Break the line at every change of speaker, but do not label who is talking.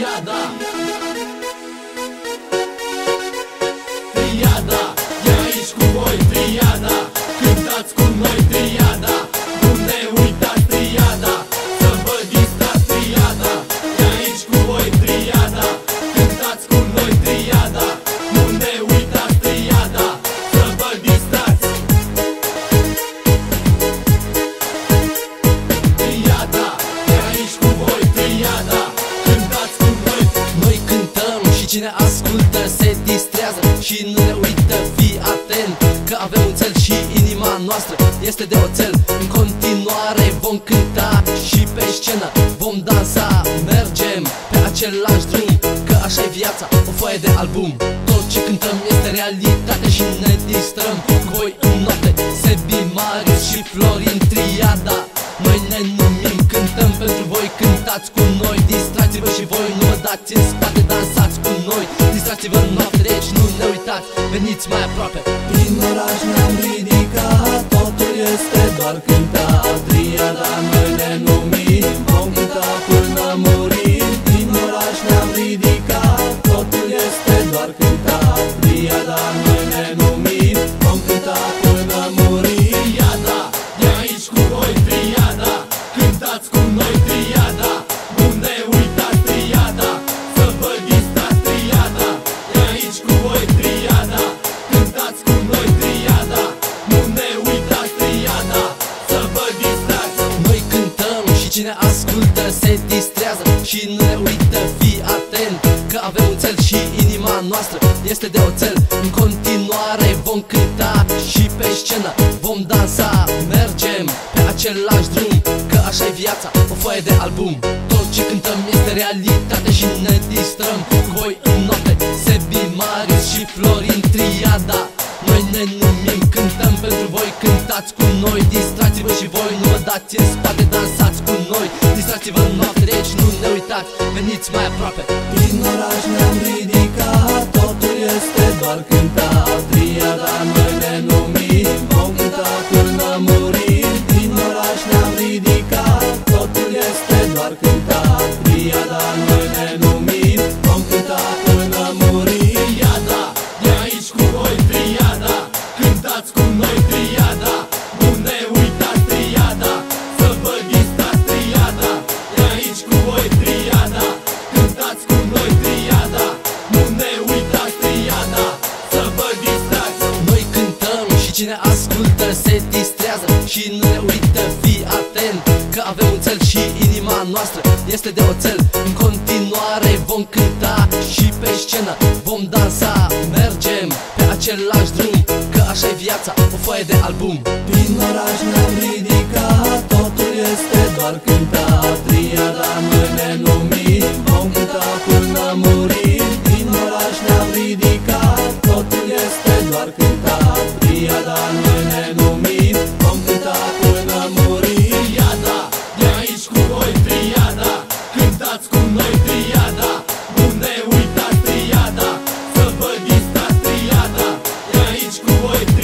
Triada. Triada, e aici cu voi, Triada. Cântați cu noi, Triada. Nu ne uitați, Triada. Să vă distrați, Triada. E aici cu voi, Triada. Cântați cu noi, Triada. Nu ne uitați, Triada. Să vă distrați. Triada, e aici cu voi, Triada. Cântați cu noi.
Noi cântăm și cine ascultă se distrează și nu ne uită, fii atent, că avem un cel și inima noastră este de oțel. În continuare vom cânta și pe scenă vom dansa. Mergem pe același drum, că așa-i viața, o foaie de album. Tot ce cântăm este realitate și ne distrăm cu voi în noapte. Sebi, Marius și Florin, Triada. Noi ne numim, cântăm pentru voi, cântați cu noi. Distrați-vă și voi, nu vă dați în spate, dansați cu noi. Distrați-vă în noapte, deci nu ne uitați, veniți mai aproape.
Prin oraș ne-am ridicat, totul este doar cântat. Triada, noi ne numim, vom cânta până murim. Prin oraș ne-am ridicat, totul este doar cântat. Triada, noi ne numim, vom cânta până murim. Triada, e aici cu voi, Triada. Cântați cu noi, Triada. Nu ne uitați, Triada. Să vă distrați, Triada. E aici cu voi, Triada. Cântați cu noi, Triada. Nu ne uitați, Triada. Să vă distrați.
Noi cântăm și cine ascultă se distrează și nu ne uită, fii atent, că avem un cel și inima noastră este de oțel. În continuare vom cânta și pe scenă vom dansa. Mergem pe același drum, că așa-i viața, o foaie de album. Tot ce cântăm este realitate și ne distrăm cu voi în noapte. Sebi, Marius și Florin, Triada. Noi ne numim, cântăm pentru voi, cântați cu noi. Distrați-vă și voi, nu vă dați în spate, dansați cu noi. Distrați-vă în noapte, deci nu ne uitați, veniți mai aproape.
Prin oraș ne-am ridicat, totul este doar cântat. Triada, noi ne numim, vom cânta până murim. Prin oraș ne-am ridicat, totul este doar cântat. Triada, noi ne numim, vom cânta până murim. Triada, e aici cu voi, Triada. Cântați cu noi, Triada. Nu ne uitați, Triada. Să vă distrați, Triada. E aici cu voi, Triada. Cântați cu noi, Triada. Nu ne uitați, Triada. Să vă distrați.
Noi cântăm și cine ascultă se distrează și nu ne uită, fii atent, că avem un cel și inima noastră este de oțel. În continuare vom cânta și pe scenă vom dansa. Mergem pe același drum, că așa-i viața, o foaie de album.
Prin oraș ne-am ridicat, totul este doar cântat. Triada, noi ne numim, vom cânta până murim. Prin oraș ne-am ridicat, totul este doar cântat. Triada, noi ne numim, vom cânta până murim. Triada, e aici cu voi, Triada. Cântați cu noi, Triada. Nu ne uitați, Triada. Să vă distrați, Triada. E aici cu voi, Triada.